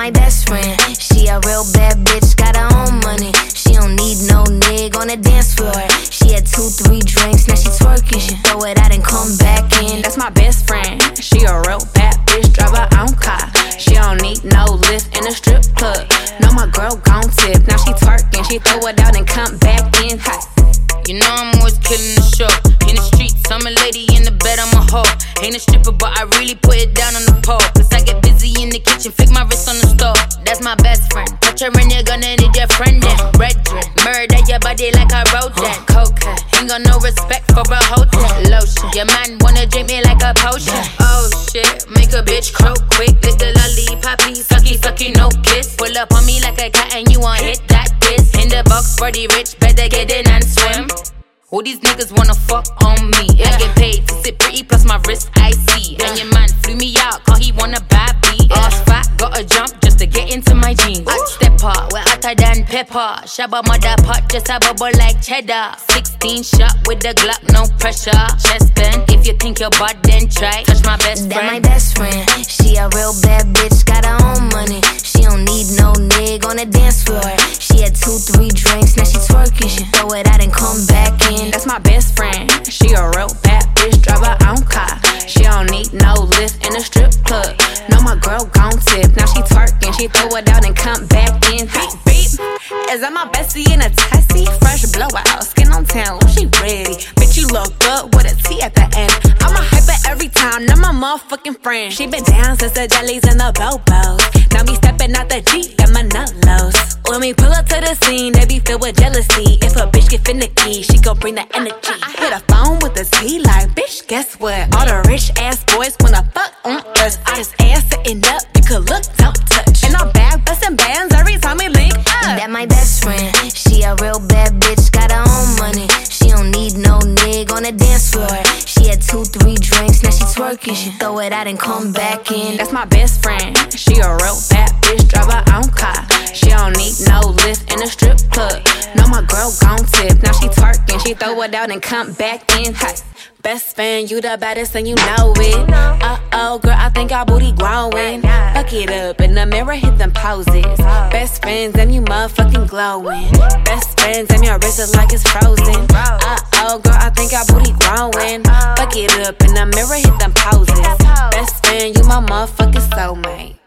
my best friend. She a real bad bitch, got her own money. She don't need no nigga on the dance floor. She had 2-3 drinks, now she twerking. She throw it out and come back in. That's my best friend. She a real bad bitch, drive her own car. She don't need no lift in a strip club. No, my girl gon' tip. Now she twerking, she throw it out and come back in hot. You know I'm always killing the show. In the streets, I'm a lady, in the bed, I'm a hoe. Ain't a stripper, but I really put it down on the pole. Cause I get busy in the kitchen, flick my wrist on the stove. That's my best friend. Touch her and you're gonna need your friend then. Red drip, murder your body like a rodent. Cocaine, ain't got no respect for a hotel. Lotion, your man wanna drink me like a potion. Oh shit, make a bitch croak quick. Lick the lollipop, please, sucky, no kiss. Pull up on me like a cat and you want hit that kiss. In the box for the rich, better get in and swim. All these niggas wanna fuck on me. I get paid to sit pretty, plus my wrist I see. And your man flew me out, cause he want a bad beat. Ass fat, gotta jump just to get into my jeans. Hot stepper, we're hotter than pepper. Shabba mother pot, just a bubble like cheddar. 16 shot with the Glock, no pressure. Chest bend, if you think you're bad, then try. Touch my best friend. That my best friend. She a real bad bitch, got her own money. She don't need no nigga on the dance floor. She had 2-3 drinks, now she twerking. She throw it out and come back in. That's my best friend. She a real bad bitch, drive her own car. She don't need no lift in a strip club. No, my girl gon' tip. Now she twerking, she throw it out and come back in. Beep, beep. Is that my bestie in a Tessie? Fresh blowout, skin on town, she ready. Bitch, you look good with a T at the end. I'm a hyper every time, not my motherfucking friend. She been down since the jellies and the bobos. Now me stepping out the Jeep, got my nut lows. When we pull up to the scene, they be filled with jealousy. If a bitch get finicky, she gon' bring the energy. I hit a phone with a T like, bitch, guess what? All the rich ass boys wanna fuck on us. I just ass sitting up, you could look, don't touch. And I'm back bustin' bands every time we link up. That my best friend. She a real bad bitch, got her own money. She don't need no nigga on the dance floor. She had 2-3 drinks, now she twerking. She throw it out and come back in. That's my best friend. She a real bad bitch, drive her own car. She don't need no lift in a strip club. No, my girl gon' tip. Now she twerking, she throw it out and come back in hot. Best friend, you the baddest and you know it. Uh-oh, girl, I think our booty growing. Fuck it up, in the mirror, hit them poses. Best friends, and you motherfucking glowing. Best friends, and your wrist is like it's frozen. Uh-oh, girl, I think our booty growing. Fuck it up, in the mirror, hit them poses. Best friend, you my motherfucking soulmate.